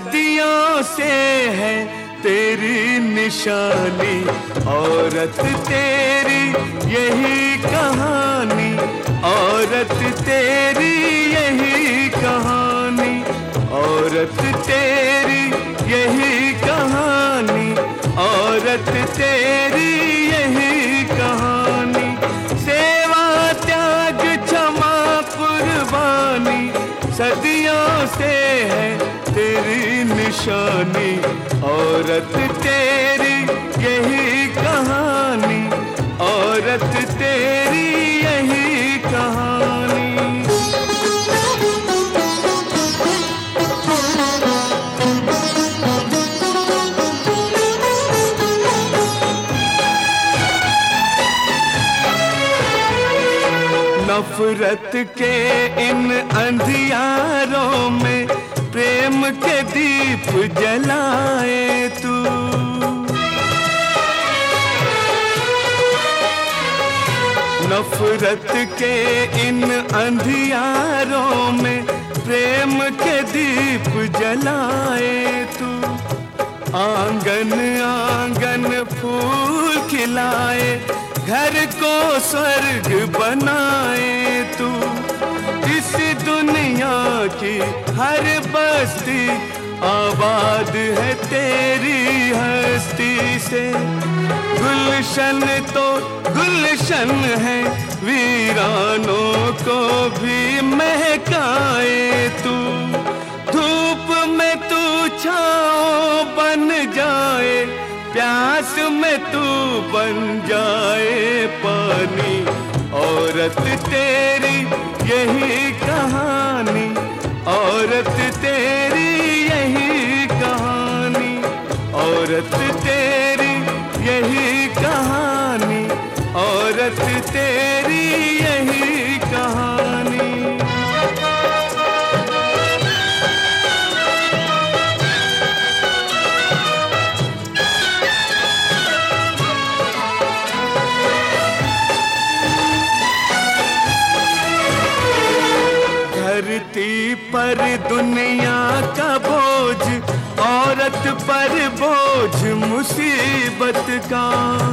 सदियों से है तेरी निशानी, औरत तेरी यही कहानी, औरत तेरी यही कहानी, औरत तेरी यही कहानी, औरत तेरी यही कहानी। सेवा त्याग क्षमा कुर्बानी, सदियों से है तेरी निशानी, औरत तेरी यही कहानी, औरत तेरी यही कहानी। नफरत के इन अंधियारों में प्रेम के दीप जलाए तू, नफरत के इन अंधियारों में प्रेम के दीप जलाए तू। आंगन आंगन फूल खिलाए, घर को स्वर्ग बनाए तू। इस दुनिया की हर बस्ती आबाद है तेरी हस्ती से। गुलशन तो गुलशन है, वीरानों को भी महकाए तू। धूप में तू छाँव बन जाए, प्यास में तू बन जाए पानी, औरत तेरी यही कहानी, औरत तेरी यही कहानी, औरत तेरी यही कहानी, औरत तेरी यही कहानी। धरती पर दुनिया का बोझ, औरत पर बोझ मुसीबत का।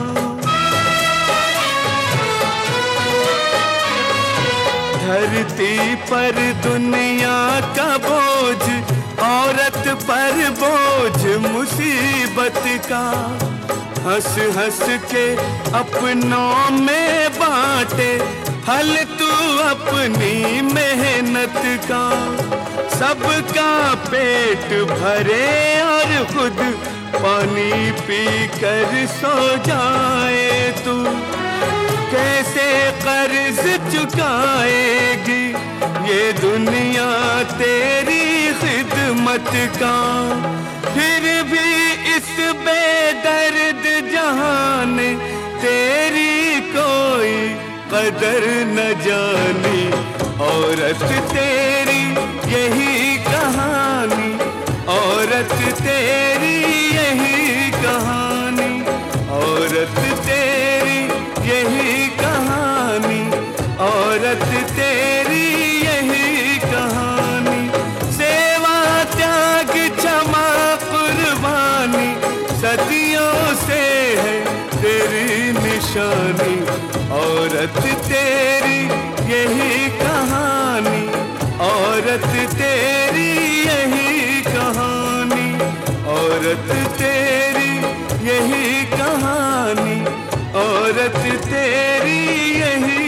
धरती पर दुनिया का बोझ, औरत पर बोझ मुसीबत का। हंस हंस के अपनों में बांटे फल तू अपनी मेहनत का। सबका पेट भरे और खुद पानी पी कर सो जाए तू। कैसे कर्ज चुकाएगी ये दुनिया तेरी खिदमत का। फिर भी इस बेदर्द जहान तेरी कोई कदर न जानी, औरत तेरी यही कहानी, औरत तेरी यही कहानी, औरत तेरी यही कहानी, औरत तेरी यही कहानी। सेवा त्याग क्षमा कुर्बानी, सदियों से है तेरी निशानी, औरत तेरी यही कहानी, औरत तेरी यही कहानी, औरत तेरी यही कहानी, औरत तेरी यही